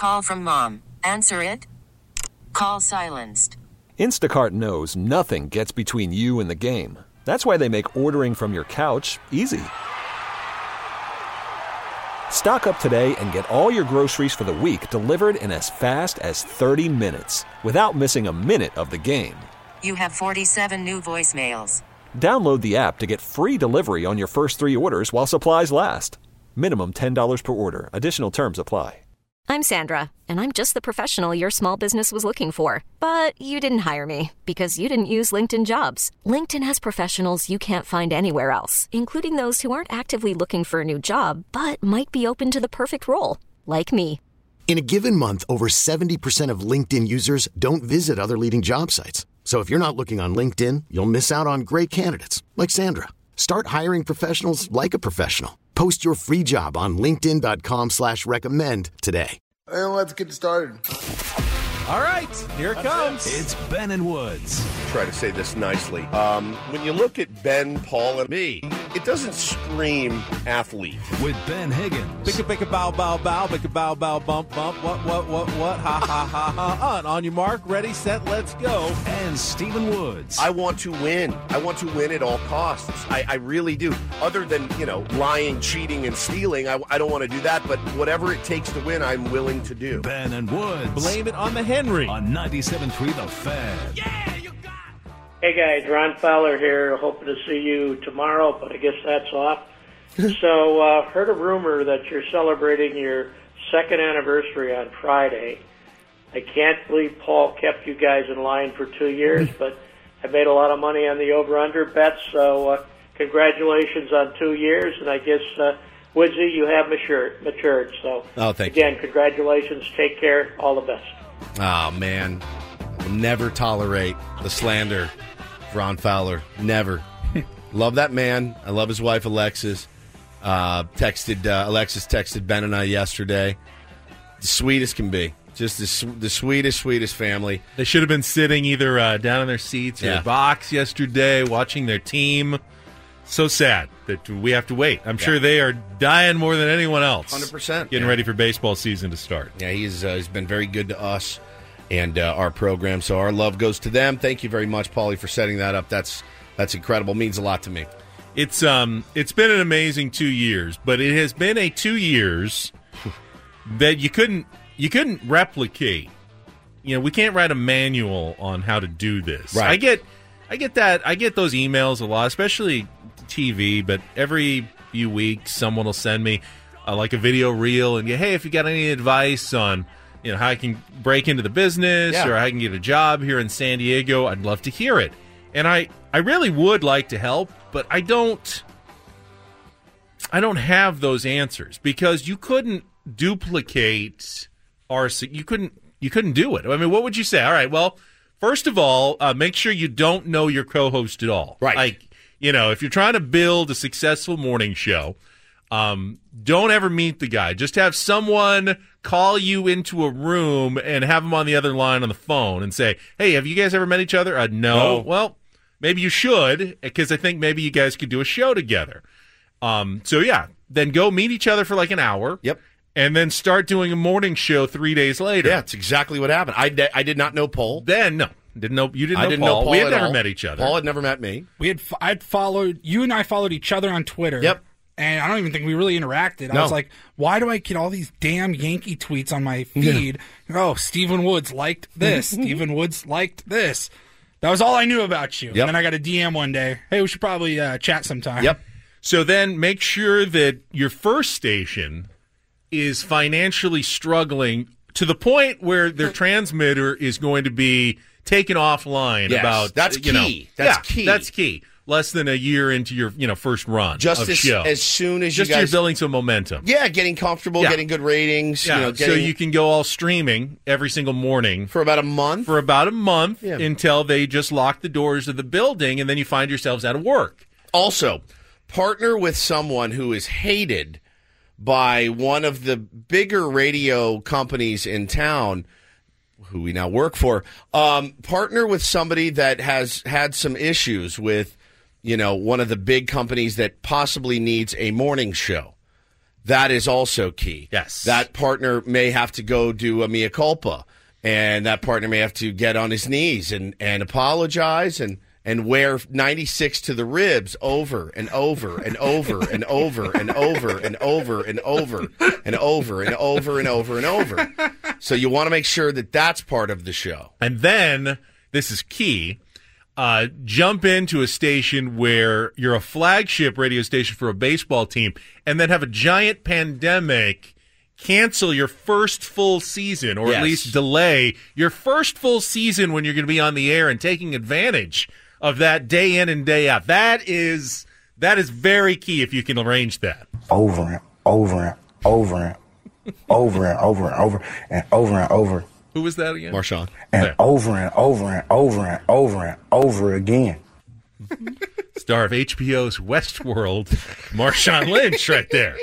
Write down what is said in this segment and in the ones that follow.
Call from mom. Answer it. Call silenced. Instacart knows nothing gets between you and the game. That's why they make ordering from your couch easy. Stock up today and get all your groceries for the week delivered in as fast as 30 minutes without missing a minute of the game. You have 47 new voicemails. Download the app to get free delivery on your first 3 orders while supplies last. Minimum $10 per order. Additional terms apply. I'm Sandra, and I'm just the professional your small business was looking for. But you didn't hire me because you didn't use LinkedIn Jobs. LinkedIn has professionals you can't find anywhere else, including those who aren't actively looking for a new job, but might be open to the perfect role, like me. In a given month, over 70% of LinkedIn users don't visit other leading job sites. So if you're not looking on LinkedIn, you'll miss out on great candidates like Sandra. Start hiring professionals like a professional. Post your free job on linkedin.com/recommend today. And let's get started. All right, here it comes. It's Ben and Woods. Try to say this nicely. When you look at Ben, Paul, and me, it doesn't scream athlete. With Ben Higgins. Bicka bow bow bow, bicka bow bow bump bump. What? Ha ha ha ha. On your mark, ready, set, let's go. And Stephen Woods. I want to win. I want to win at all costs. I really do. Other than, lying, cheating, and stealing, I don't want to do that. But whatever it takes to win, I'm willing to do. Ben and Woods. Blame it on the Henry. On 97.3 The Fan. Yeah, you got it. Hey guys, Ron Fowler here. Hoping to see you tomorrow, but I guess that's off. So, heard a rumor that you're celebrating your second anniversary on Friday. I can't believe Paul kept you guys in line for 2 years, but I made a lot of money on the over-under bet, so congratulations on 2 years, and I guess, Woodsy, you have matured. So, thank you. Again, congratulations. Take care. All the best. Oh, man. I will never tolerate the slander of Ron Fowler. Never. Love that man. I love his wife, Alexis. Alexis texted Ben and I yesterday. The sweetest can be. Just the sweetest family. They should have been sitting either down in their seats or their box yesterday, watching their team. So sad that we have to wait. I'm sure they are dying more than anyone else. 100%. Getting ready for baseball season to start. Yeah, he's been very good to us and our program, so our love goes to them. Thank you very much, Paulie, for setting that up. That's incredible. Means a lot to me. It's been an amazing 2 years, but it has been a 2 years that you couldn't replicate. We can't write a manual on how to do this. Right. I get that. I get those emails a lot, especially TV, but every few weeks someone will send me like a video reel and hey, if you got any advice on how I can break into the business or how I can get a job here in San Diego, I'd love to hear it. And I really would like to help, but I don't have those answers because you couldn't duplicate you couldn't do it. I mean, what would you say? All right, well, first of all, make sure you don't know your co-host at all. Right. Like, if you're trying to build a successful morning show, don't ever meet the guy. Just have someone call you into a room and have them on the other line on the phone and say, hey, have you guys ever met each other? No. Well, maybe you should, because I think maybe you guys could do a show together. Then go meet each other for like an hour. Yep. And then start doing a morning show 3 days later. Yeah, that's exactly what happened. I did not know Paul. Then, no. You didn't know Paul. We had never met each other. Paul had never met me. I'd followed, you and I followed each other on Twitter. Yep. And I don't even think we really interacted. I was like, why do I get all these damn Yankee tweets on my feed? Oh, Stephen Woods liked this. Stephen Woods liked this. That was all I knew about you. Yep. And then I got a DM one day. Hey, we should probably chat sometime. Yep. So then make sure that your first station is financially struggling to the point where their transmitter is going to be taken offline. Yes, that's key. That's key. Less than a year into your first run of show. As soon as you're building some momentum. Yeah, getting comfortable, getting good ratings. Yeah, so you can go all streaming every single morning. For about a month? Until they just lock the doors of the building, and then you find yourselves out of work. Also, partner with someone who is hated by one of the bigger radio companies in town, who we now work for. Partner with somebody that has had some issues with, one of the big companies that possibly needs a morning show. that is also key. Yes. That partner may have to go do a mea culpa, and that partner may have to get on his knees and apologize and wear 96 to the ribs over and over and over and over and over and over and over and over and over and over and over. So you want to make sure that that's part of the show. And then, this is key, jump into a station where you're a flagship radio station for a baseball team, and then have a giant pandemic cancel your first full season, or at least delay your first full season when you're going to be on the air and taking advantage of that day in and day out. That is very key if you can arrange that. Over and over and over and over and over and over and over and over. Who was that again? Marshawn. And over and over and over and over and over again. Star of HBO's Westworld, Marshawn Lynch right there.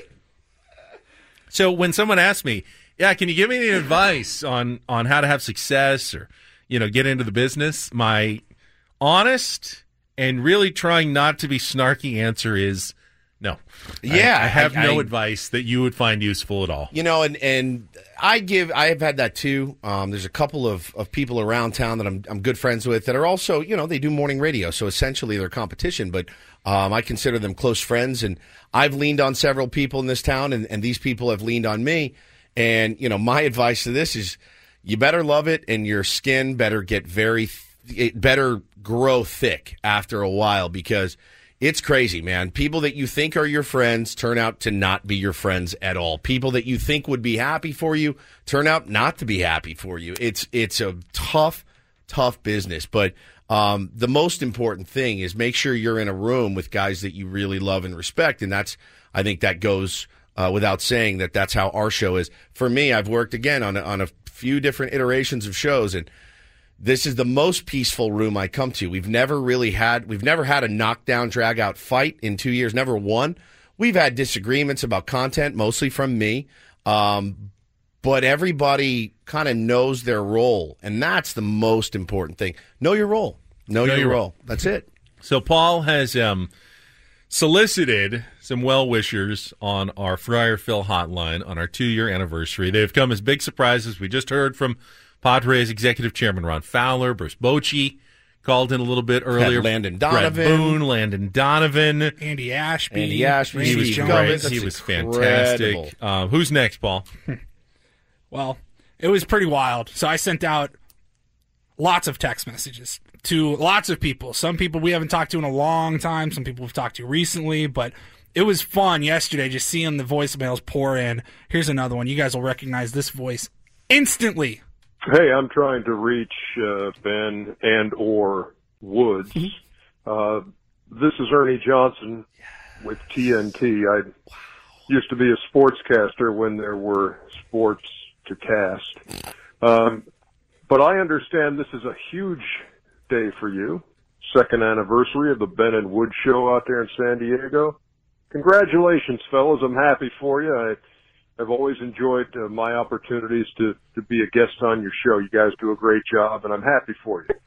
So when someone asks me, can you give me any advice on how to have success or, get into the business? My honest and really trying not to be snarky answer is no. Yeah. I have no advice that you would find useful at all. And I have had that too. There's a couple of people around town that I'm good friends with that are also, they do morning radio. So essentially they're competition, but I consider them close friends. And I've leaned on several people in this town, and these people have leaned on me. And, my advice to this is you better love it, and your skin better get it better grow thick after a while, because it's crazy, man. People that you think are your friends turn out to not be your friends at all. People that you think would be happy for you turn out not to be happy for you. It's a tough business. But the most important thing is make sure you're in a room with guys that you really love and respect. And I think that goes without saying that's how our show is. For me, I've worked, again, on a few different iterations of shows, and this is the most peaceful room I come to. We've never had a knockdown, drag out fight in 2 years, never one. We've had disagreements about content, mostly from me. But everybody kind of knows their role, and that's the most important thing. Know your role. Know your role. That's it. So Paul has solicited some well-wishers on our Friar Phil hotline on our 2-year anniversary. They've come as big surprises. We just heard from Padres Executive Chairman Ron Fowler. Bruce Bochy called in a little bit earlier. Had Landon Donovan. Brett Boone, Landon Donovan. Andy Ashby. He was great. He was fantastic. Who's next, Paul? Well, it was pretty wild. So I sent out lots of text messages to lots of people. Some people we haven't talked to in a long time. Some people we've talked to recently. But it was fun yesterday just seeing the voicemails pour in. Here's another one. You guys will recognize this voice instantly. Hey, I'm trying to reach Ben and or Woods. This is Ernie Johnson with TNT. I used to be a sportscaster when there were sports to cast. But I understand this is a huge day for you. 2nd anniversary of the Ben and Woods show out there in San Diego. Congratulations, fellas. I'm happy for you. I've always enjoyed my opportunities to be a guest on your show. You guys do a great job, and I'm happy for you.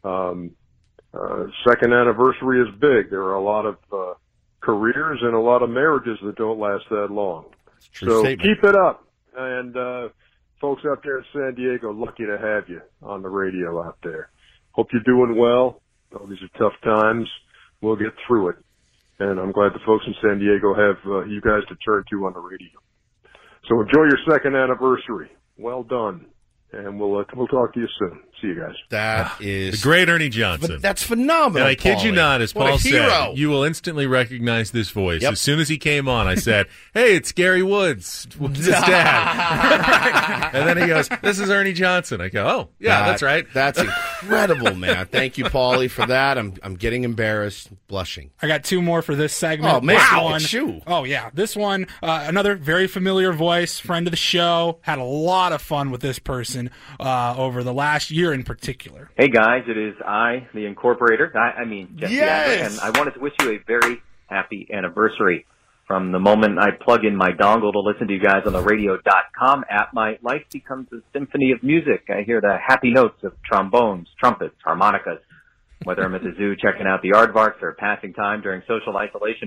2nd anniversary is big. There are a lot of careers and a lot of marriages that don't last that long. So keep it up. And folks out there in San Diego, lucky to have you on the radio out there. Hope you're doing well. Oh, these are tough times. We'll get through it. And I'm glad the folks in San Diego have you guys to turn to on the radio. So enjoy your 2nd anniversary. Well done. And we'll talk to you soon. See you guys. That is the great Ernie Johnson. But that's phenomenal. And I kid you not, as Paul hero. said, you will instantly recognize this voice. Yep. As soon as he came on, I said, "Hey, it's Gary Woods. What's his dad?" And then he goes, "This is Ernie Johnson." I go, "Oh, yeah, that's right." That's incredible, man. Thank you, Paulie, for that. I'm getting embarrassed, blushing. I got 2 more for this segment. Oh, man. Wow. Oh, yeah. This one, another very familiar voice, friend of the show. Had a lot of fun with this person over the last year in particular. Hey, guys. It is I, the Incorporator. Jesse Adler, and I wanted to wish you a very happy anniversary. From the moment I plug in my dongle to listen to you guys on the radio.com app, my life becomes a symphony of music. I hear the happy notes of trombones, trumpets, harmonicas, whether I'm at the zoo checking out the aardvarks or passing time during social isolation by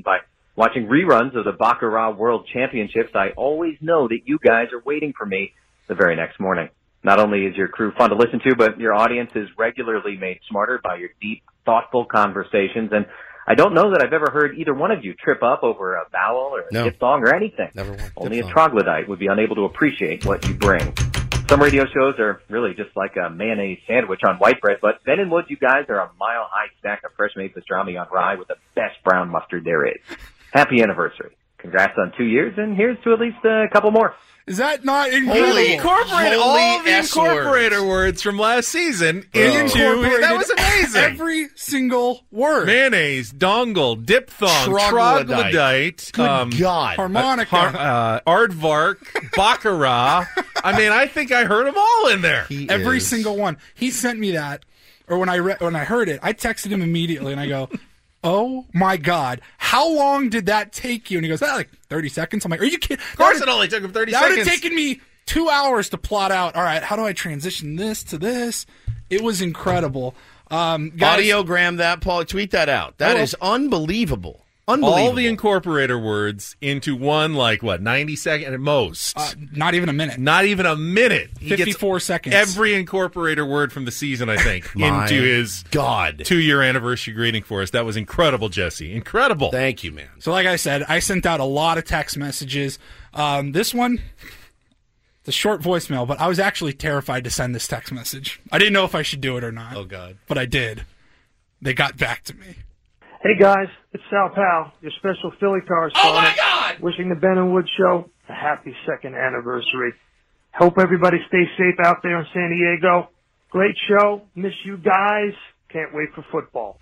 Watching reruns of the Baccarat World Championships, I always know that you guys are waiting for me the very next morning. Not only is your crew fun to listen to, but your audience is regularly made smarter by your deep, thoughtful conversations. And I don't know that I've ever heard either one of you trip up over a vowel or a diphthong or anything. Never once. Only a troglodyte would be unable to appreciate what you bring. Some radio shows are really just like a mayonnaise sandwich on white bread, but Ben and Woods, you guys are a mile-high stack of fresh-made pastrami on rye with the best brown mustard there is. Happy anniversary. Congrats on 2 years, and here's to at least a couple more. Is that not incredible? Incorporate all the incorporator words from last season into that was amazing. Every single word. Mayonnaise, dongle, diphthong, troglodyte, good God, harmonica, aardvark, baccarat. I mean, I think I heard them all in there. Every single one. He sent me that, or when I heard it, I texted him immediately, and I go, "Oh my God, how long did that take you?" And he goes, like 30 seconds. I'm like, "Are you kidding?" Of course it only took him 30 seconds. That would have taken me 2 hours to plot out, all right, how do I transition this to this? It was incredible. Guys, audiogram that, Paul. Tweet that out. That is unbelievable. Unbelievable. All the incorporator words into one, 90 second at most. Not even a minute. Not even a minute. 54 seconds. Every incorporator word from the season, I think, into his 2-year anniversary greeting for us. That was incredible, Jesse. Incredible. Thank you, man. So like I said, I sent out a lot of text messages. This one, it's a short voicemail, but I was actually terrified to send this text message. I didn't know if I should do it or not. Oh, God. But I did. They got back to me. Hey guys, it's Sal Powell, your special Philly correspondent. Oh my God! Wishing the Ben and Wood Show a happy 2nd anniversary. Hope everybody stays safe out there in San Diego. Great show. Miss you guys. Can't wait for football.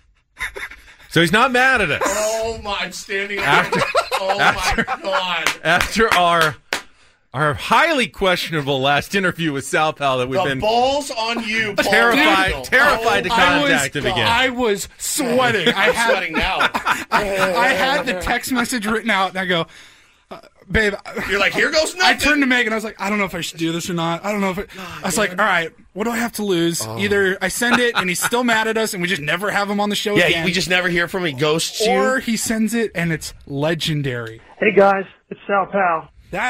So he's not mad at us. Oh my! I'm standing after. My God! After our highly questionable last interview with Sal Powell that we've been balls on you, Paul. terrified to contact him again. I was sweating. I'm sweating now. I had the text message written out, and I go, babe. You're like, here goes nothing. I turned to Megan. I was like, I don't know if I should do this or not. I don't know if I was like, all right, what do I have to lose? Either I send it and he's still mad at us and we just never have him on the show again. Yeah, we just never hear from him. He ghosts you. Or he sends it and it's legendary. Hey guys, it's Sal Powell.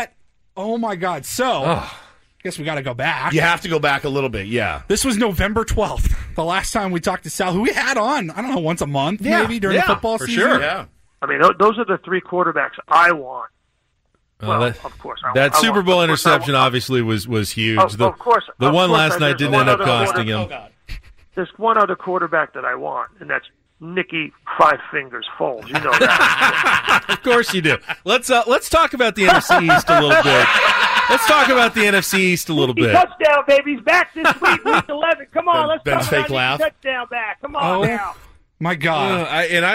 Oh my God. So, I guess we got to go back. You have to go back a little bit, yeah. This was November 12th, the last time we talked to Sal, who we had on, I don't know, once a month maybe during the football season. Sure. Yeah. I mean, those are the 3 quarterbacks I want. Well, of course. That Super Bowl interception obviously was huge. Of course. The one last night didn't end up costing him. There's one other quarterback that I want, and that's Nicky Five Fingers Foles. You know that. Of course you do. Let's talk about the NFC East a little bit. Let's talk about the NFC East a little bit. Touchdown, baby. He's back this week, week 11. Come on, let's Ben's talk fake about laugh. touchdown back. Come on now. My God.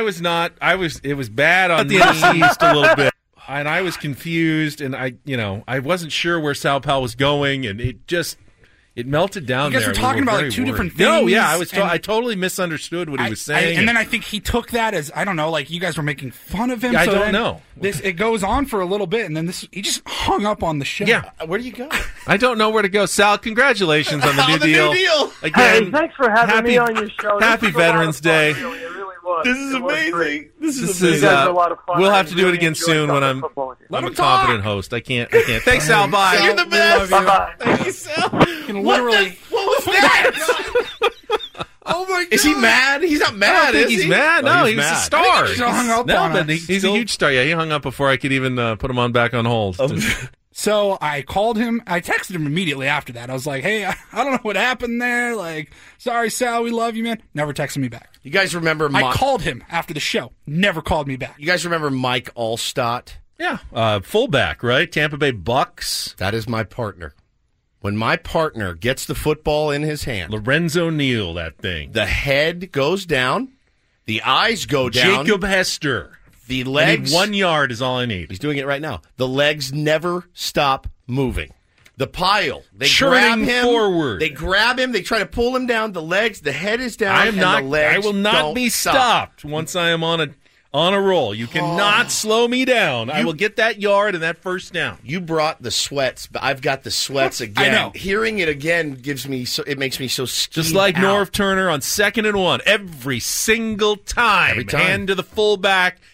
It was bad on the NFC East a little bit. And I was confused, and I wasn't sure where Sal Powell was going, and it melted down there. You guys were talking about two different things. No, yeah, I totally misunderstood what he was saying. And then I think he took that as, I don't know, like you guys were making fun of him. Yeah, I don't know. It goes on for a little bit, and then he just hung up on the show. Yeah. Where do you go? I don't know where to go. Sal, congratulations on the new deal. Again, hey, thanks for having me on your show. Happy Veterans Day. It really was. This is amazing. This is amazing. You guys are a lot of fun. We'll have to do it again soon when I'm a competent host. I can't. Thanks, Sal. Bye. You're the best. Bye-bye. Thank you, Sal. What was that? Oh my God! Is he mad? He's not mad. I don't think he's mad. No, he's a star. He hung up on us. He's a huge star. Yeah, he hung up before I could even put him back on hold. So I called him. I texted him immediately after that. I was like, hey, I don't know what happened there. Like, sorry, Sal, we love you, man. Never texted me back. You guys remember I called him after the show. Never called me back. You guys remember Mike Allstott? Yeah. Fullback, right? Tampa Bay Bucks. That is my partner. When my partner gets the football in his hand. Lorenzo Neal, that thing. The head goes down. The eyes go down. Jacob Hester. The legs. 1 yard is all I need. He's doing it right now. The legs never stop moving. The pile. They churning grab him forward. They grab him. They try to pull him down. The legs. The head is down. I will not don't be stop. stopped once I am on a roll. You cannot slow me down. I will get that yard and that first down. You brought the sweats, but I've got the sweats again. I know. Hearing it again it makes me so skeeved just like out. Norv Turner on 2nd and 1. Every single time. Hand to the fullback.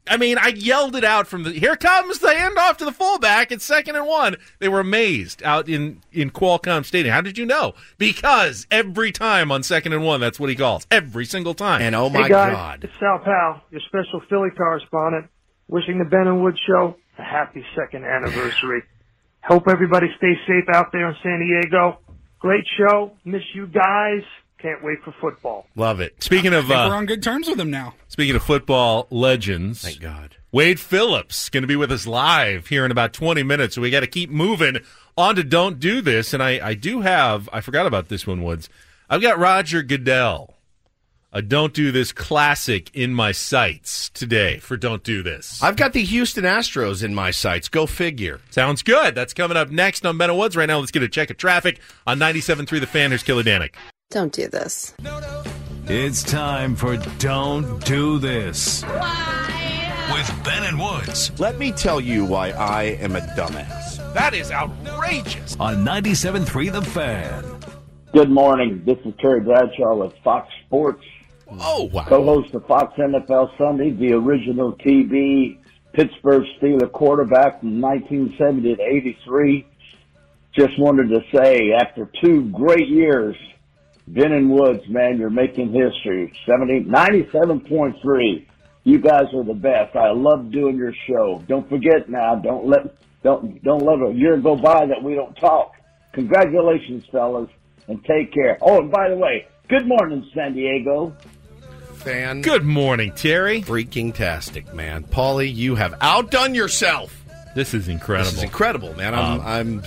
I mean, I yelled it out from here comes the handoff to the fullback. It's 2nd and 1. They were amazed out in Qualcomm Stadium. How did you know? Because every time on 2nd and 1, that's what he calls. Every single time. And oh my hey guys, God. It's Sal Powell, your special Philly correspondent, wishing the Ben and Wood Show a happy 2nd anniversary. Hope everybody stays safe out there in San Diego. Great show. Miss you guys. Can't wait for football. Love it. Speaking of, we're on good terms with him now. Speaking of football legends, thank God. Wade Phillips going to be with us live here in about 20 minutes. So we got to keep moving on to Don't Do This. And I forgot about this one, Woods. I've got Roger Goodell, a Don't Do This classic in my sights today for Don't Do This. I've got the Houston Astros in my sights. Go figure. Sounds good. That's coming up next on Ben and Woods. Right now, let's get a check of traffic on 97.3 The Fan. Here's Killer Danik. Don't do this. It's time for Don't Do This. With Ben and Woods. Let me tell you why I am a dumbass. That is outrageous. On 97.3 The Fan. Good morning. This is Terry Bradshaw with Fox Sports. Oh, wow. Co-host of Fox NFL Sunday, the original TV Pittsburgh Steelers quarterback from 1970 to 83. Just wanted to say, after 2 great years, Ben and Woods, man, you're making history. 97.3. You guys are the best. I love doing your show. Don't forget now. Don't let a year go by that we don't talk. Congratulations, fellas, and take care. Oh, and by the way, good morning, San Diego. Fan. Good morning, Terry. Freaking tastic, man. Paulie, you have outdone yourself. This is incredible. This is incredible, man.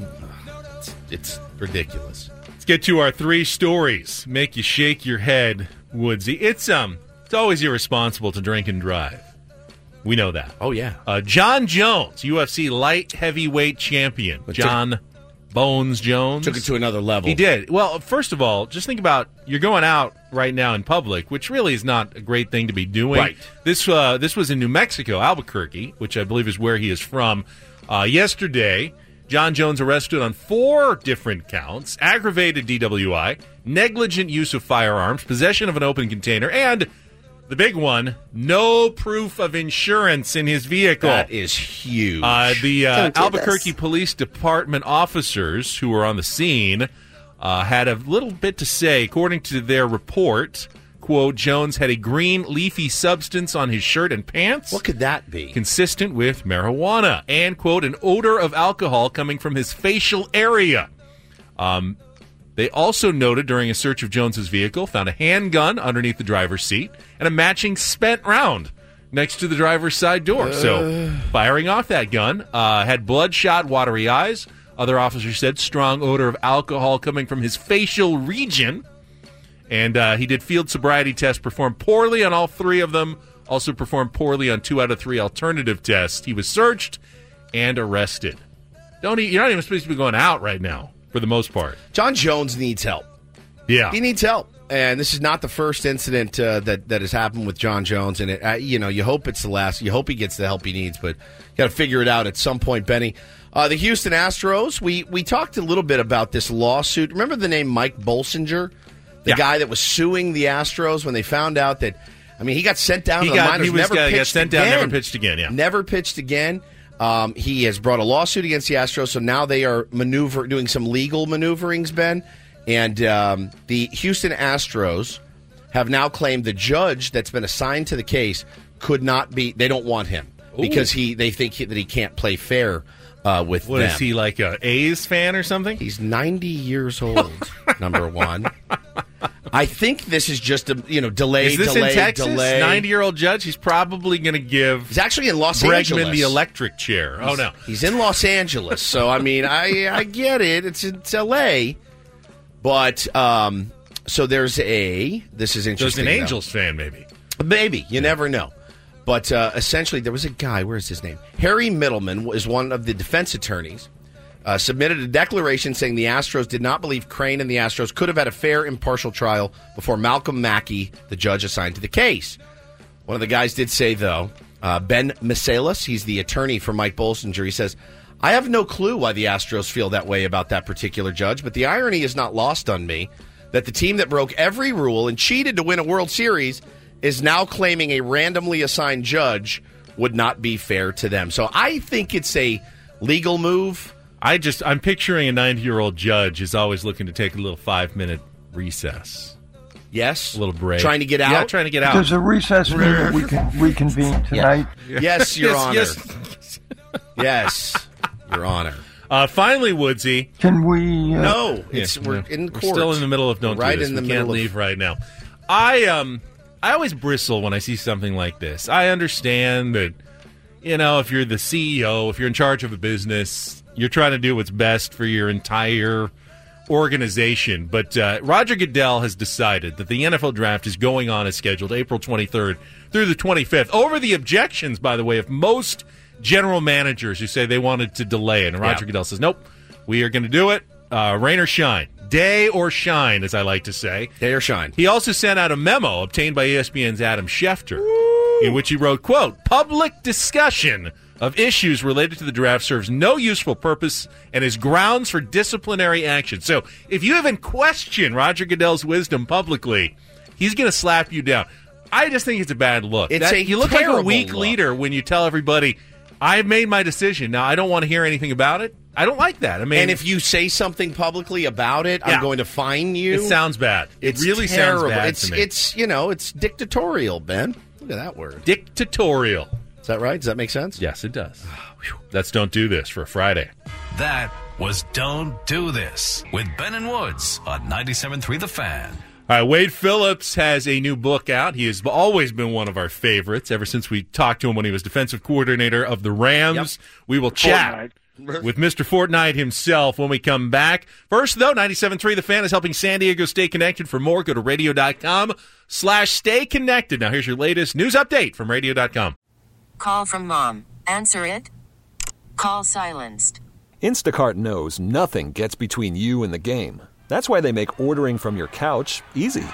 It's ridiculous. Let's get to our 3 stories. Make you shake your head, Woodsy. It's always irresponsible to drink and drive. We know that. Oh, yeah. John Jones, UFC light heavyweight champion. John Bones Jones. Took it to another level. He did. Well, first of all, just think about you're going out right now in public, which really is not a great thing to be doing. Right. This was in New Mexico, Albuquerque, which I believe is where he is from. Yesterday, John Jones arrested on 4 different counts: aggravated DWI, negligent use of firearms, possession of an open container, and the big one, no proof of insurance in his vehicle. That is huge. The Albuquerque Police Department officers who were on the scene had a little bit to say. According to their report, quote, Jones had a green leafy substance on his shirt and pants. What could that be? Consistent with marijuana. And, quote, an odor of alcohol coming from his facial area. They also noted during a search of Jones's vehicle, found a handgun underneath the driver's seat and a matching spent round next to the driver's side door. So, firing off that gun, had bloodshot, watery eyes. Other officers said strong odor of alcohol coming from his facial region. And he did field sobriety tests, performed poorly on all 3 of them, also performed poorly on 2 out of 3 alternative tests. He was searched and arrested. You're not even supposed to be going out right now, for the most part. John Jones needs help. Yeah. He needs help. And this is not the first incident that has happened with John Jones. And, you hope it's the last. You hope he gets the help he needs, but you got to figure it out at some point, Benny. The Houston Astros, we talked a little bit about this lawsuit. Remember the name Mike Bolsinger? The guy that was suing the Astros when they found out that, he got sent down to the minors. Never pitched again, yeah. Never pitched again. He has brought a lawsuit against the Astros, so now they are doing some legal maneuverings, Ben. And the Houston Astros have now claimed the judge that's been assigned to the case could not be. They don't want him because they think that he can't play fair with them. What is he, like a A's fan or something? He's 90 years old. Number one. I think this is just a delay. Is this in Texas? 90-year-old judge. He's probably going to give. He's actually in Los Bregman Angeles. The electric chair. Oh no, he's in Los Angeles. So I get it. It's L.A. But so there's this is interesting. There's an Angels fan, maybe you never know. But essentially, there was a guy. Where's his name? Harry Middleman was one of the defense attorneys. Submitted a declaration saying the Astros did not believe Crane and the Astros could have had a fair, impartial trial before Malcolm Mackey, the judge assigned to the case. One of the guys did say, though, Ben Misalis, he's the attorney for Mike Bolsinger, he says, I have no clue why the Astros feel that way about that particular judge, but the irony is not lost on me that the team that broke every rule and cheated to win a World Series is now claiming a randomly assigned judge would not be fair to them. So I think it's a legal move. I'm picturing a 90-year-old judge is always looking to take a little 5-minute recess. Yes. A little break. Trying to get out? Yeah, trying to get out. Does a recess mean that we can reconvene tonight? Yeah. Yes, Your Honor. Yes. Yes, Your Honor. Finally, Woodsy. Can we... No, we're in court. We're still in the middle of Don't right Do This. In the we middle can't leave right now. I always bristle when I see something like this. I understand that, if you're the CEO, if you're in charge of a business, you're trying to do what's best for your entire organization. But Roger Goodell has decided that the NFL draft is going on as scheduled, April 23rd through the 25th, over the objections, by the way, of most general managers who say they wanted to delay it. And Roger Goodell says, nope, we are going to do it, rain or shine. Day or shine, as I like to say. Day or shine. He also sent out a memo obtained by ESPN's Adam Schefter, in which he wrote, quote, public discussion of issues related to the draft serves no useful purpose and is grounds for disciplinary action. So if you even question Roger Goodell's wisdom publicly, he's going to slap you down. I just think it's a bad look. You look like a weak leader when you tell everybody, I've made my decision. Now, I don't want to hear anything about it. I don't like that. I mean, and if you say something publicly about it, I'm going to fine you. It sounds bad. It really terrible. sounds bad to me. It's dictatorial, Ben. Look at that word. Dictatorial. Is that right? Does that make sense? Yes, it does. That's Don't Do This for a Friday. That was Don't Do This with Ben and Woods on 97.3 The Fan. All right, Wade Phillips has a new book out. He has always been one of our favorites ever since we talked to him when he was defensive coordinator of the Rams. Yep. We will chat with Mr. Fortnite himself when we come back. First, though, 97.3 The Fan is helping San Diego stay connected. For more, go to radio.com/stay connected. Now, here's your latest news update from radio.com. Call from mom. Answer it. Call silenced. Instacart knows nothing gets between you and the game. That's why they make ordering from your couch easy.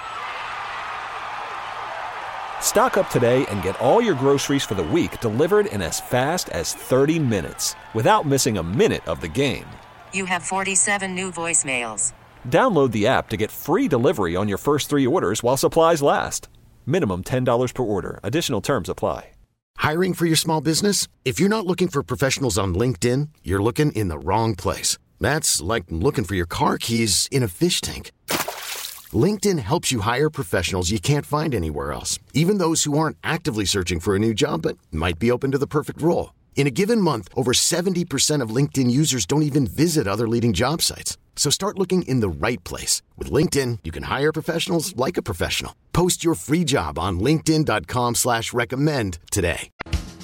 Stock up today and get all your groceries for the week delivered in as fast as 30 minutes without missing a minute of the game. You have 47 new voicemails. Download the app to get free delivery on your first 3 orders while supplies last. Minimum $10 per order. Additional terms apply. Hiring for your small business? If you're not looking for professionals on LinkedIn, you're looking in the wrong place. That's like looking for your car keys in a fish tank. LinkedIn helps you hire professionals you can't find anywhere else, even those who aren't actively searching for a new job but might be open to the perfect role. In a given month, over 70% of LinkedIn users don't even visit other leading job sites. So start looking in the right place. With LinkedIn, you can hire professionals like a professional. Post your free job on linkedin.com/recommend today.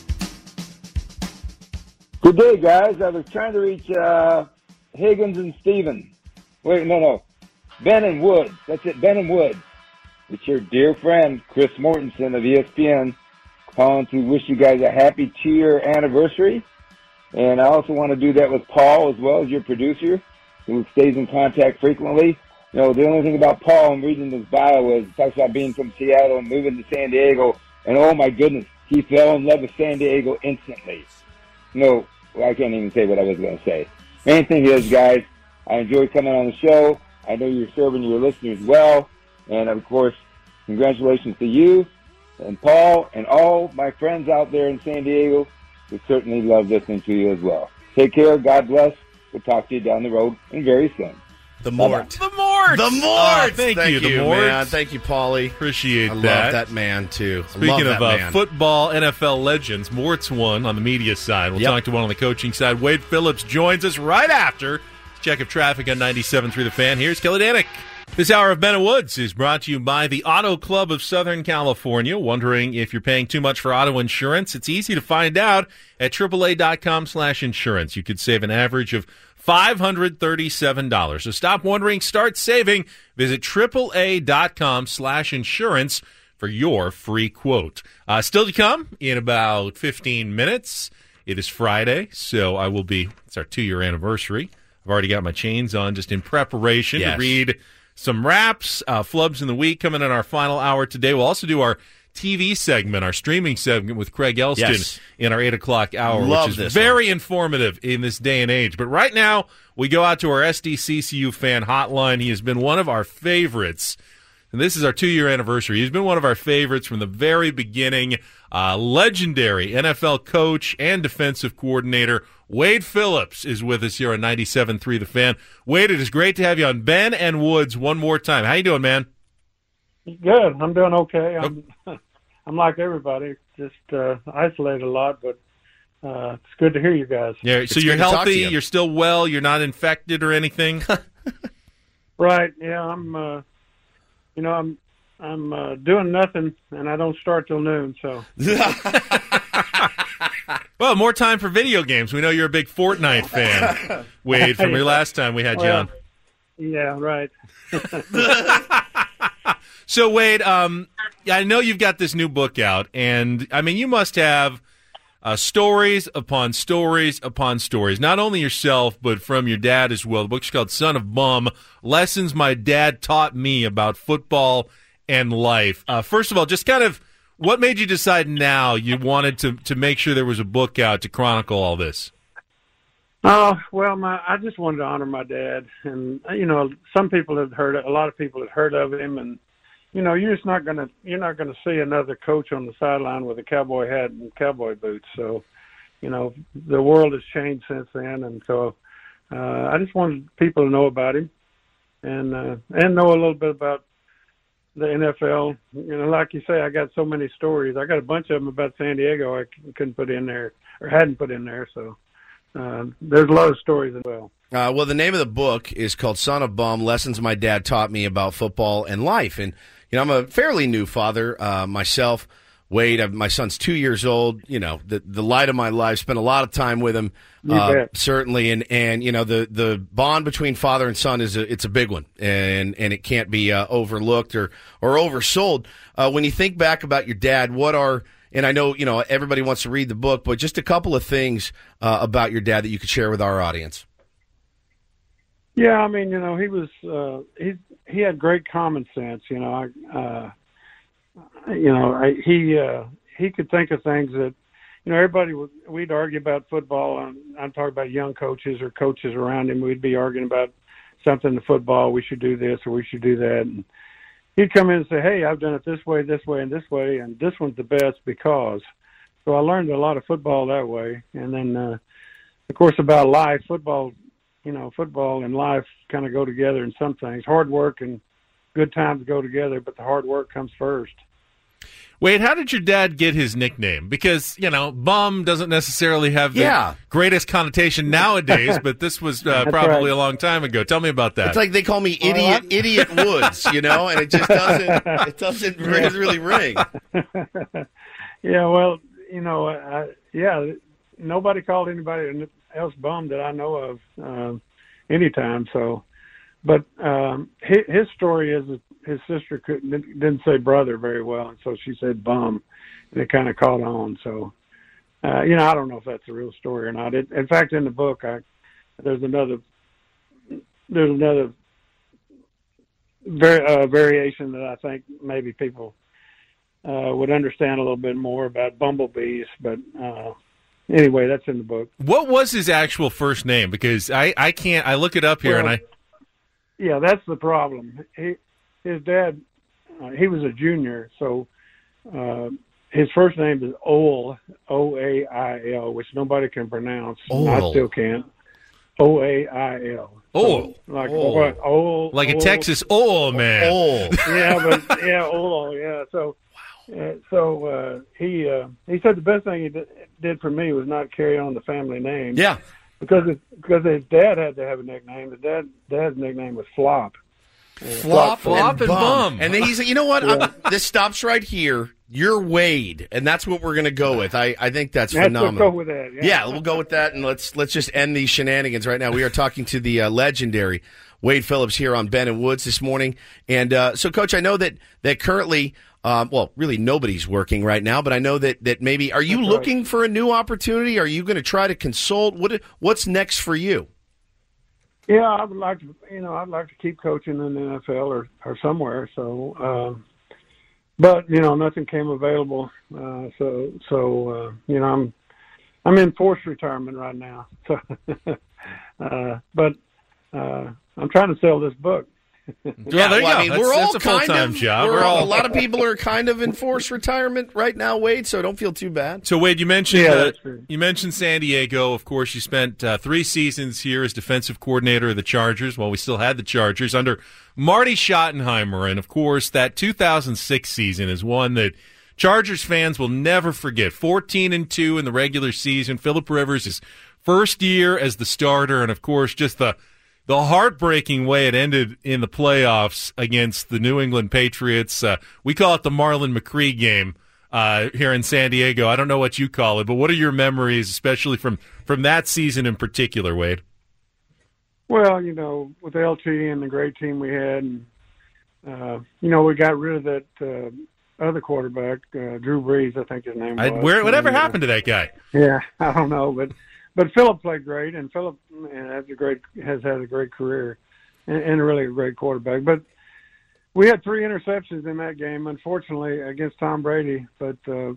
Good day, guys. I was trying to reach Higgins and Steven. Wait, no. Ben and Wood. That's it, Ben and Wood. It's your dear friend, Chris Mortensen of ESPN, calling to wish you guys a happy 2-year anniversary. And I also want to do that with Paul as well, as your producer, who stays in contact frequently. The only thing about Paul, I'm reading his bio, is he talks about being from Seattle and moving to San Diego. And oh my goodness, he fell in love with San Diego instantly. No, I can't even say what I was going to say. Main thing is, guys, I enjoy coming on the show. I know you're serving your listeners well. And, of course, congratulations to you and Paul and all my friends out there in San Diego. We certainly love listening to you as well. Take care. God bless. We'll talk to you down the road and very soon. The Mort. The Mort. The Mort. Thank you, the Mort. Man. Thank you, Paulie. Appreciate that. I love that man, too. Speaking of football, NFL legends, Mort's one on the media side. We'll talk to one on the coaching side. Wade Phillips joins us right after. Check of traffic on 97.3 The Fan. Here's Kelly Danick. This hour of Ben and Woods is brought to you by the Auto Club of Southern California. Wondering if you're paying too much for auto insurance? It's easy to find out at AAA.com/insurance. You could save an average of $537. So stop wondering, start saving. Visit AAA.com/insurance for your free quote. Still to come in about 15 minutes. It is Friday, so it's our 2-year anniversary. I've already got my chains on just in preparation to read some raps. Flubs in the Week coming in our final hour today. We'll also do our TV segment, our streaming segment with Craig Elston in our 8 o'clock hour, which is very informative in this day and age. But right now, we go out to our SDCCU fan hotline. He has been one of our favorites and this is our 2-year anniversary. He's been one of our favorites from the very beginning. Legendary NFL coach and defensive coordinator Wade Phillips is with us here on 97.3 The Fan. Wade, it is great to have you on Ben and Woods one more time. How you doing, man? Good. I'm doing okay. I'm like everybody, just isolated a lot, but it's good to hear you guys. Yeah. So you're healthy. You're still well. You're not infected or anything. Right. Yeah. I'm doing nothing, and I don't start till noon. So. Well, more time for video games. We know you're a big Fortnite fan, Wade, from your last time we had you on. Yeah. Right. So, Wade, I know you've got this new book out, and, I mean, you must have stories upon stories upon stories, not only yourself, but from your dad as well. The book's called Son of Bum, Lessons My Dad Taught Me About Football and Life. First of all, just kind of what made you decide now you wanted to make sure there was a book out to chronicle all this? Well, I just wanted to honor my dad, and some people had heard it. A lot of people had heard of him, and you're just not gonna see another coach on the sideline with a cowboy hat and cowboy boots. So, the world has changed since then, and so I just wanted people to know about him, and know a little bit about the NFL. Like you say, I got so many stories. I got a bunch of them about San Diego I couldn't put in there or hadn't put in there. So. There's a lot of stories as well. Well, the name of the book is called Son of Bum, Lessons My Dad Taught Me About Football and Life. And, I'm a fairly new father myself. Wade, my son's 2 years old, the light of my life, spent a lot of time with him, certainly. And the bond between father and son it's a big one, and it can't be overlooked or oversold. When you think back about your dad, and I know, everybody wants to read the book, but just a couple of things about your dad that you could share with our audience. Yeah, I mean, he was he had great common sense. He could think of things that we'd argue about football, and I'm talking about young coaches or coaches around him. We'd be arguing about something in football. We should do this or we should do that. And he'd come in and say, hey, I've done it this way, and this way, and this one's the best because. So I learned a lot of football that way. And then, of course, about life, football and life kind of go together in some things. Hard work and good times go together, but the hard work comes first. Wade, how did your dad get his nickname? Because, bum doesn't necessarily have the greatest connotation nowadays, but this was probably a long time ago. Tell me about that. It's like they call me Idiot Woods, and it just doesn't really ring. Yeah, well, nobody called anybody else bum that I know of anytime. So, but his story is that his sister didn't say brother very well, and so she said bum, and it kind of caught on. So, I don't know if that's a real story or not. In fact, in the book, there's another variation that I think maybe people would understand a little bit more about bumblebees, but anyway, that's in the book. What was his actual first name? Because I can't. I look it up here, Yeah, that's the problem. His dad, he was a junior, so his first name is Oal, O-A-I-L, which nobody can pronounce. Oal. I still can't. O-A-I-L. Oal. So, like what? Oal. Like a Texas oil man. Oal. Oal. Yeah. So, he said the best thing he did for me was not carry on the family name. Yeah. Because his dad had to have a nickname. His dad's nickname was Flop. Flop and Bum. And then he said, you know what? This stops right here. You're Wade, and that's what we're going to go with. I think that's phenomenal. Let's go with that. Yeah, we'll go with that, and let's just end these shenanigans right now. We are talking to the legendary Wade Phillips here on Ben and Woods this morning. And so, Coach, I know that currently, really nobody's working right now, but I know that maybe, are you looking for a new opportunity? Are you going to try to consult? What's next for you? Yeah, I would like to. I'd like to keep coaching in the NFL or somewhere. So, but nothing came available. I'm in forced retirement right now. So, but I'm trying to sell this book. We're all a full-time job. A lot of people are kind of in forced retirement right now, Wade. So don't feel too bad. So Wade, you mentioned San Diego. Of course, you spent 3 seasons here as defensive coordinator of the Chargers. While we still had the Chargers under Marty Schottenheimer, and of course that 2006 season is one that Chargers fans will never forget. 14-2 in the regular season. Phillip Rivers, his first year as the starter, and of course just the heartbreaking way it ended in the playoffs against the New England Patriots. We call it the Marlon McCree game here in San Diego. I don't know what you call it, but what are your memories, especially from that season in particular, Wade? Well, with LT and the great team we had, and, we got rid of that other quarterback, Drew Brees, I think his name was. Whatever happened to that guy? Yeah, I don't know, but Phillip played great, and Phillip has had a great career and really a great quarterback. But we had 3 interceptions in that game, unfortunately, against Tom Brady. But the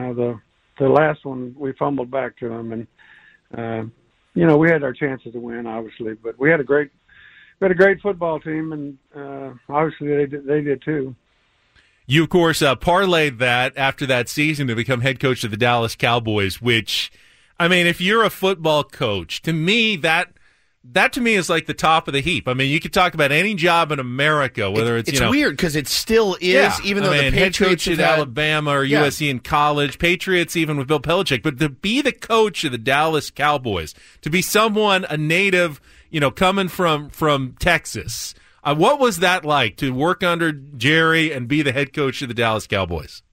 last one we fumbled back to him, and we had our chances to win, obviously. But we had a great football team, and obviously they did too. You, of course, parlayed that after that season to become head coach of the Dallas Cowboys, which. I mean, if you're a football coach, to me, that to me is like the top of the heap. I mean, you could talk about any job in America, whether it's weird because it still is, even though the Patriots head coach at Alabama or USC in college, Patriots even with Bill Belichick, but to be the coach of the Dallas Cowboys, to be a native, coming from Texas, what was that like to work under Jerry and be the head coach of the Dallas Cowboys?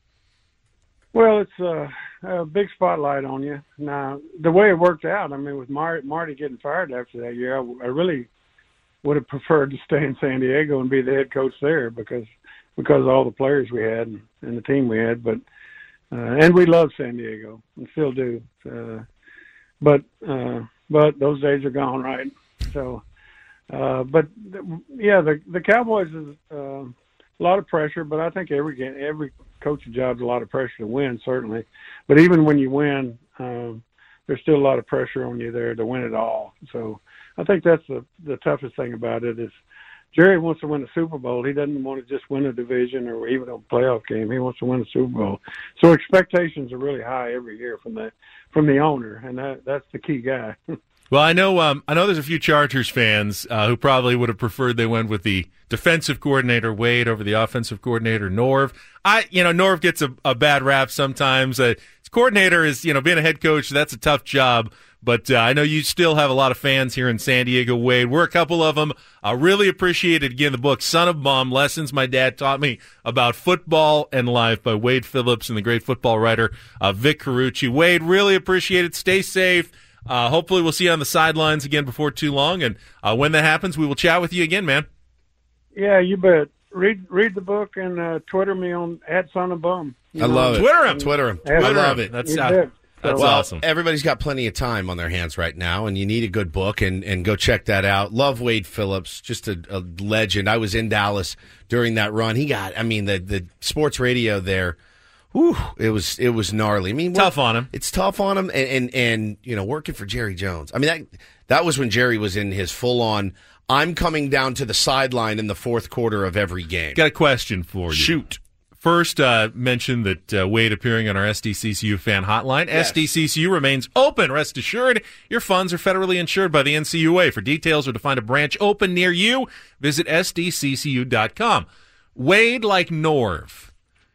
Well, it's a big spotlight on you. Now, the way it worked out, I mean, with Marty getting fired after that year, I really would have preferred to stay in San Diego and be the head coach there because of all the players we had and the team we had. But and we love San Diego and still do. But those days are gone, right? So, the Cowboys is a lot of pressure, but I think every coaching job's a lot of pressure to win, certainly. But even when you win, there's still a lot of pressure on you there to win it all. So I think that's the toughest thing about it is Jerry wants to win a Super Bowl. He doesn't want to just win a division or even a playoff game. He wants to win a Super Bowl. So expectations are really high every year from the owner, and that's the key guy. Well, I know there's a few Chargers fans who probably would have preferred they went with the defensive coordinator, Wade, over the offensive coordinator, Norv. Norv gets a bad rap sometimes. His coordinator is, being a head coach, that's a tough job. But I know you still have a lot of fans here in San Diego, Wade. We're a couple of them. I really appreciated, again, the book, Son of Mom, Lessons My Dad Taught Me About Football and Life by Wade Phillips and the great football writer, Vic Carucci. Wade, really appreciate it. Stay safe. Hopefully we'll see you on the sidelines again before too long. And when that happens, we will chat with you again, man. Yeah, you bet. Read the book and Twitter me on @SonOfBum. I love it. Twitter him. I love it. That's awesome. Everybody's got plenty of time on their hands right now, and you need a good book, and go check that out. Love Wade Phillips, just a legend. I was in Dallas during that run. The sports radio there, whew, it was gnarly. I mean, tough on him. It's tough on him, and working for Jerry Jones. I mean, that was when Jerry was in his full-on, I'm coming down to the sideline in the fourth quarter of every game. Got a question for you. Shoot. First, mention that Wade appearing on our SDCCU fan hotline. Yes. SDCCU remains open. Rest assured, your funds are federally insured by the NCUA. For details or to find a branch open near you, visit sdccu.com. Wade, like Norv,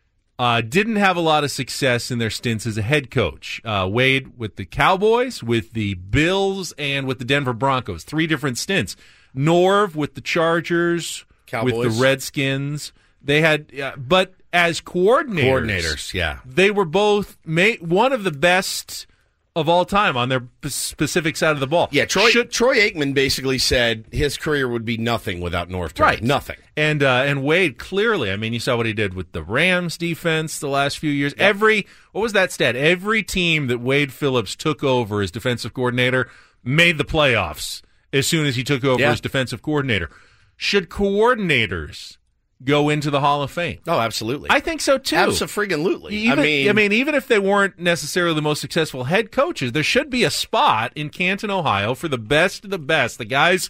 didn't have a lot of success in their stints as a head coach. Wade with the Cowboys, with the Bills, and with the Denver Broncos. 3 different stints. Norv with the Chargers, Cowboys, with the Redskins. They had, but as coordinators, yeah, they were both one of the best of all time on their specific side of the ball. Yeah, Troy Aikman basically said his career would be nothing without Norv Turner. Right, nothing. And Wade clearly, I mean, you saw what he did with the Rams defense the last few years. Yep. What was that stat? Every team that Wade Phillips took over as defensive coordinator made the playoffs as soon as he took over as defensive coordinator. Should coordinators go into the Hall of Fame? Oh, absolutely. I think so, too. Abso-friggin-lutely. Even if they weren't necessarily the most successful head coaches, there should be a spot in Canton, Ohio for the best of the best, the guys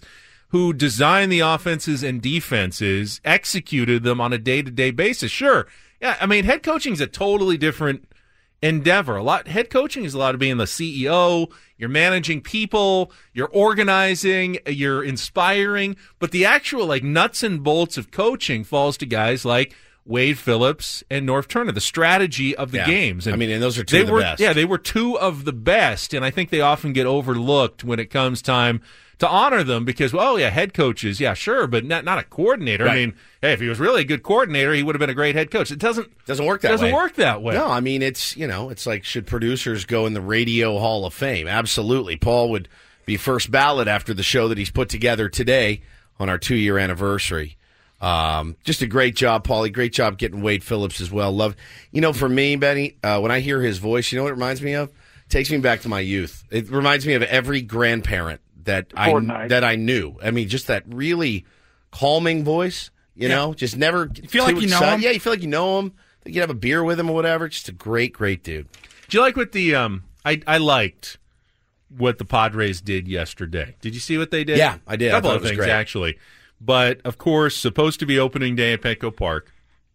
who designed the offenses and defenses, executed them on a day-to-day basis. Sure. Yeah, I mean, head coaching is a totally different endeavor. Head coaching is a lot of being the CEO. You're managing people, you're organizing, you're inspiring, but the actual like nuts and bolts of coaching falls to guys like Wade Phillips and Norv Turner, the strategy of the games. And and those are two of the best. Yeah, they were two of the best, and I think they often get overlooked when it comes time to honor them because, head coaches, yeah, sure, but not a coordinator. Right. I mean, hey, if he was really a good coordinator, he would have been a great head coach. It doesn't work that way. No, I mean, it's like, should producers go in the Radio Hall of Fame? Absolutely. Paul would be first ballot after the show that he's put together today on our 2-year anniversary. Just a great job, Paulie. Great job getting Wade Phillips as well. For me, Benny, when I hear his voice, you know what it reminds me of? It takes me back to my youth. It reminds me of every grandparent that I knew. I mean, just that really calming voice, just never feel like you know him. Yeah, you feel like you know him. You could have a beer with him or whatever. Just a great, great dude. Do you like what the I liked what the Padres did yesterday? Did you see what they did? Yeah, I did. A couple I thought of it was things, great. actually. But, of course, supposed to be opening day at Petco Park.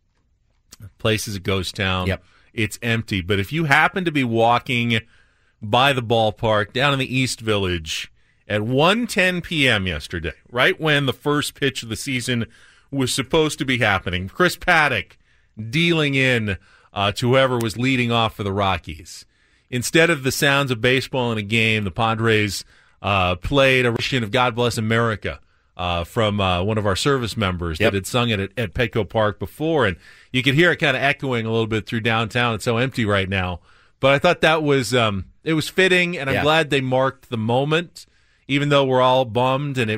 The place is a ghost town. Yep. It's empty. But if you happen to be walking by the ballpark down in the East Village at 1:10 p.m. yesterday, right when the first pitch of the season was supposed to be happening, Chris Paddock dealing in to whoever was leading off for the Rockies. Instead of the sounds of baseball in a game, the Padres played a rendition of God Bless America from one of our service members that had sung it at Petco Park before. And you could hear it kind of echoing a little bit through downtown. It's so empty right now. But I thought that was it was fitting, and I'm glad they marked the moment, even though we're all bummed, and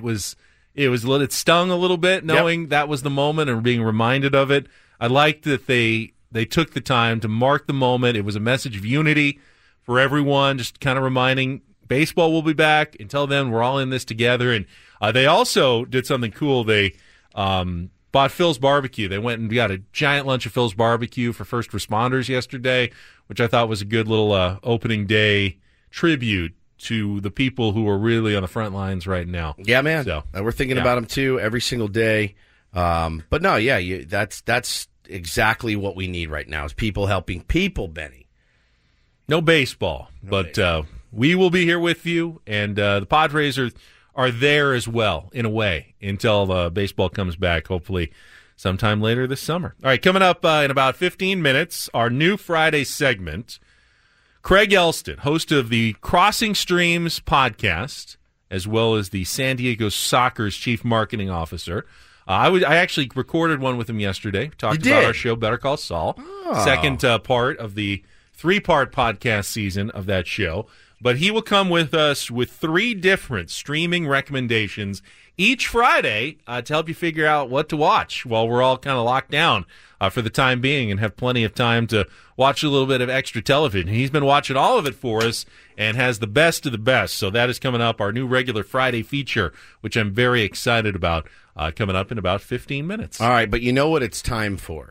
it stung a little bit knowing that was the moment and being reminded of it. I liked that they took the time to mark the moment. It was a message of unity for everyone, just kind of reminding baseball will be back. Until then, we're all in this together. And they also did something cool. They bought Phil's Barbecue. They went and got a giant lunch of Phil's Barbecue for first responders yesterday, which I thought was a good little opening day tribute to the people who are really on the front lines right now. Yeah, man. So, we're thinking about them, too, every single day. But no, that's exactly what we need right now is people helping people, Benny. No baseball, but we will be here with you, and the Padres are there as well, in a way, until baseball comes back, hopefully sometime later this summer. All right, coming up in about 15 minutes, our new Friday segment, Craig Elston, host of the Crossing Streams podcast, as well as the San Diego Soccer's chief marketing officer. I actually recorded one with him yesterday, talked about our show, Better Call Saul, second part of the 3-part podcast season of that show. But he will come with us with 3 different streaming recommendations each Friday to help you figure out what to watch while we're all kind of locked down for the time being and have plenty of time to watch a little bit of extra television. He's been watching all of it for us and has the best of the best. So that is coming up, our new regular Friday feature, which I'm very excited about, coming up in about 15 minutes. All right, but you know what it's time for?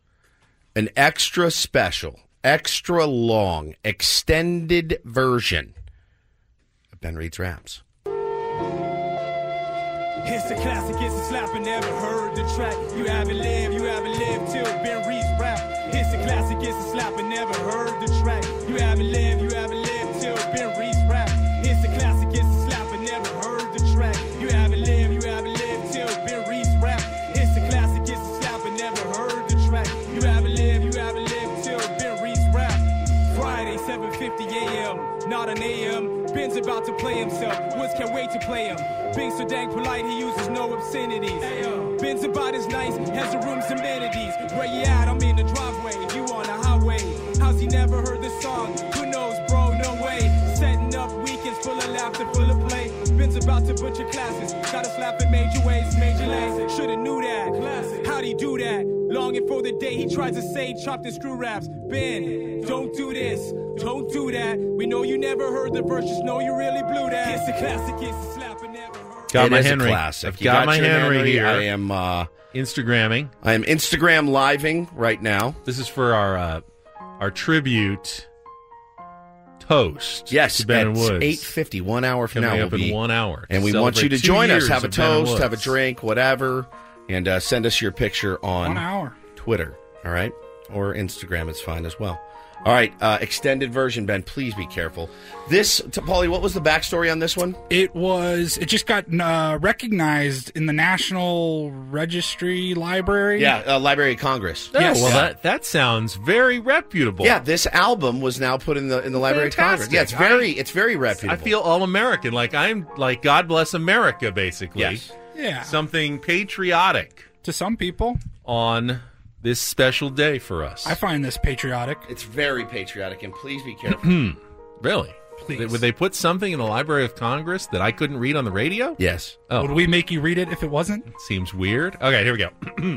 An extra special, extra long, extended version of Ben Reed's Raps. It's a classic, it's a slapper, never heard the track. You haven't lived till Ben Reed's Rap. It's a classic, it's a slapper, never heard the track. You haven't lived till Ben Reed's Rap. It's a classic, it's a slapper, never heard the track. You haven't lived till Ben Reed's Rap. It's a classic, it's a slapper, never heard the track. You haven't lived till Ben Reed's Rap. Friday, 7:50 a.m., not an a.m. Ben's about to play himself. Woods can't wait to play him. Being so dang polite, he uses no obscenities. Ben's about as nice as the room's amenities. Where you at? I'm in the driveway. You on the highway. How's he never heard this song? Who knows, bro? No way. Setting up weekends full of laughter, full of play. Ben's about to butcher classes. Gotta slap in major ways, major lanes. Shoulda knew that. How'd he do that? Longing for the day he tries to say chopped and screw raps. Ben, don't do this. Don't do that. We know you never heard the verse, just know you really blew that. It's a classic, it's a slapper, never heard. Got my is Henry. A classic. I've got my Henry here. I am Instagramming. I am Instagram living right now. This is for our tribute toast. Yes, to Ben at and Woods. 8:50, 1 hour from Coming now. up in 1 hour. And we want you to join us. Have a toast, have a drink. drink, whatever, and send us your picture on 1 hour. Twitter, all right? Or Instagram is fine as well. All right, extended version, Ben, please be careful. This, Paulie, what was the backstory on this one? It just got recognized in the National Registry Library. Yeah, Library of Congress. Oh, Yes. well, that sounds very reputable. Yeah, this album was now put in the Library of Congress. Yeah, it's very reputable. I feel all American, like I'm like God bless America, basically. Yes. Yeah. Something patriotic To some people. on this special day for us. I find this patriotic. It's very patriotic, and please be careful. Really? Please. Would they put something in the Library of Congress that I couldn't read on the radio? Yes. Oh, Would we make you read it if it wasn't? seems weird. Okay, here we go.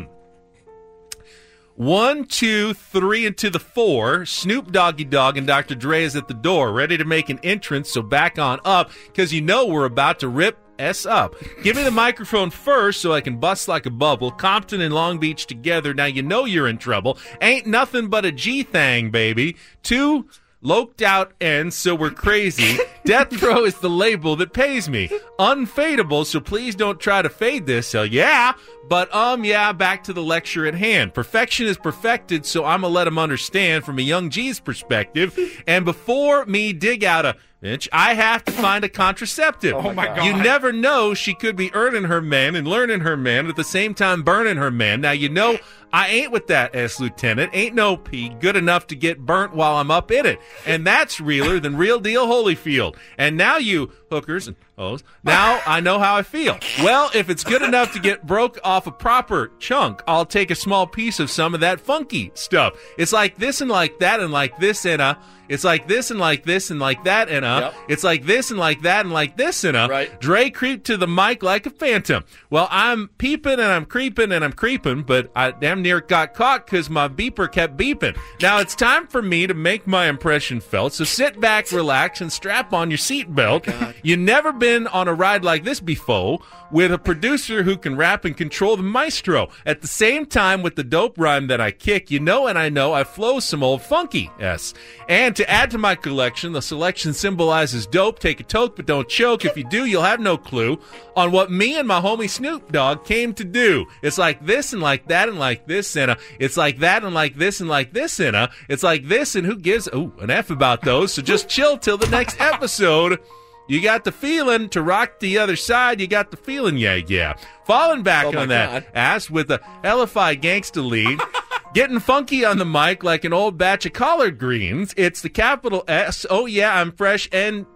1, 2, 3, and to the 4. Snoop Doggy Dogg and Dr. Dre is at the door, ready to make an entrance, so back on up, because you know we're about to rip S up. Give me the microphone first so I can bust like a bubble. Compton and Long Beach together, now you know you're in trouble. Ain't nothing but a G-thang, baby. 2, loked out ends, so we're crazy. Death Row is the label that pays me. Unfadable, so please don't try to fade this. Hell yeah. But, yeah, back to the lecture at hand. Perfection is perfected, so I'm going to let him understand from a young G's perspective. And before me dig out a bitch, I have to find a contraceptive. Oh, my God. You never know, she could be earning her man and learning her man at the same time burning her man. Now, you know, I ain't with that, S-Lieutenant. Ain't no P good enough to get burnt while I'm up in it. And that's realer than real deal Holyfield. And now you hookers and hoes, now I know how I feel. Well, if it's good enough to get broke off a proper chunk, I'll take a small piece of some of that funky stuff. It's like this and like that and like this and it's like this and like this and like that and Yep. it's like this and like that and like this and Right. Dre creeped to the mic like a phantom. Well, I'm peeping and I'm creeping, but I damn near got caught because my beeper kept beeping. Now it's time for me to make my impression felt, so sit back, relax, and strap on your seatbelt. You never been on a ride like this before with a producer who can rap and control the maestro. At the same time, with the dope rhyme that I kick, you know and I know I flow some old funky S. And to add to my collection, the selection symbolizes dope. Take a toke, but don't choke. If you do, you'll have no clue on what me and my homie Snoop Dogg came to do. It's like this and like that and like this and it's like that and like this and like this and it's like this and who gives an F about those. So just chill till the next episode. You got the feeling to rock the other side. You got the feeling, yeah. Falling back on that ass with a LFI gangsta lead. Getting funky on the mic like an old batch of collard greens. It's the capital S. Oh, yeah, I'm fresh.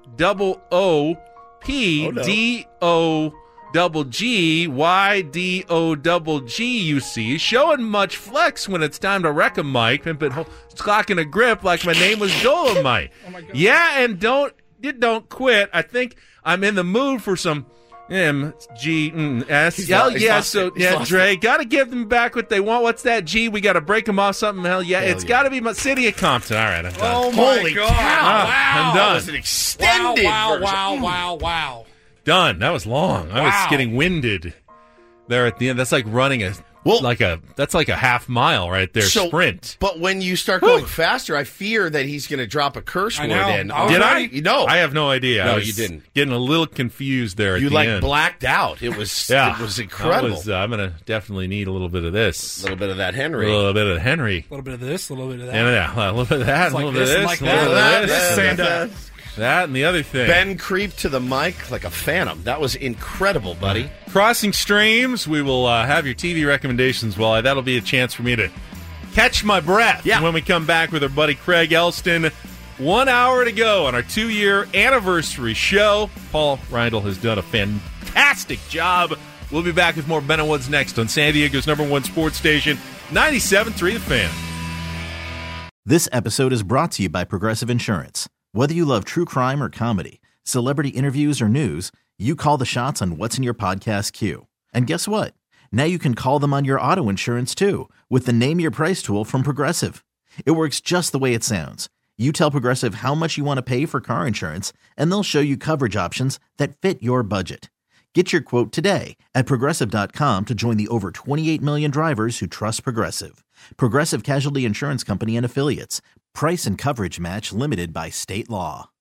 NOOPDOGGYDOGG, you see. Showing much flex when it's time to wreck a mic. It's clocking a grip like my name was Dolomite. Oh my God. Yeah, and don't quit. I think I'm in the mood for some M-G-S. Hell yeah, Dre, got to give them back what they want. What's that, G? We got to break them off something. Hell yeah, it's got to be my City of Compton. All right, I'm done. Oh, my God. Wow. I'm done. That was an extended version. Wow. Done. That was long. I was getting winded there at the end. That's like running that's like a half mile right there, sprint. But when you start going faster, I fear that he's going to drop a curse word in. Did I? No. I have no idea. No, I was you didn't. Getting a little confused there at You the end. blacked out. It was incredible. I'm going to definitely need a little bit of this. A little bit of that Henry. A little bit of Henry. A little bit of this, a little bit of that. Yeah, a little bit of that, It's a little like bit of this and this, like a little that. bit of this. And, that and the other thing. Ben creeped to the mic like a phantom. That was incredible, buddy. Crossing streams, we will have your TV recommendations. Well, that'll be a chance for me to catch my breath when we come back with our buddy Craig Elston. 1 hour to go on our 2-year anniversary show. Paul Reindl has done a fantastic job. We'll be back with more Ben and Woods next on San Diego's #1 sports station, 97.3 The Fan. This episode is brought to you by Progressive Insurance. Whether you love true crime or comedy, celebrity interviews or news, you call the shots on what's in your podcast queue. And guess what? Now you can call them on your auto insurance too with the Name Your Price tool from Progressive. It works just the way it sounds. You tell Progressive how much you want to pay for car insurance, and they'll show you coverage options that fit your budget. Get your quote today at Progressive.com to join the over 28 million drivers who trust Progressive. Progressive Casualty Insurance Company and Affiliates. Price and coverage match limited by state law.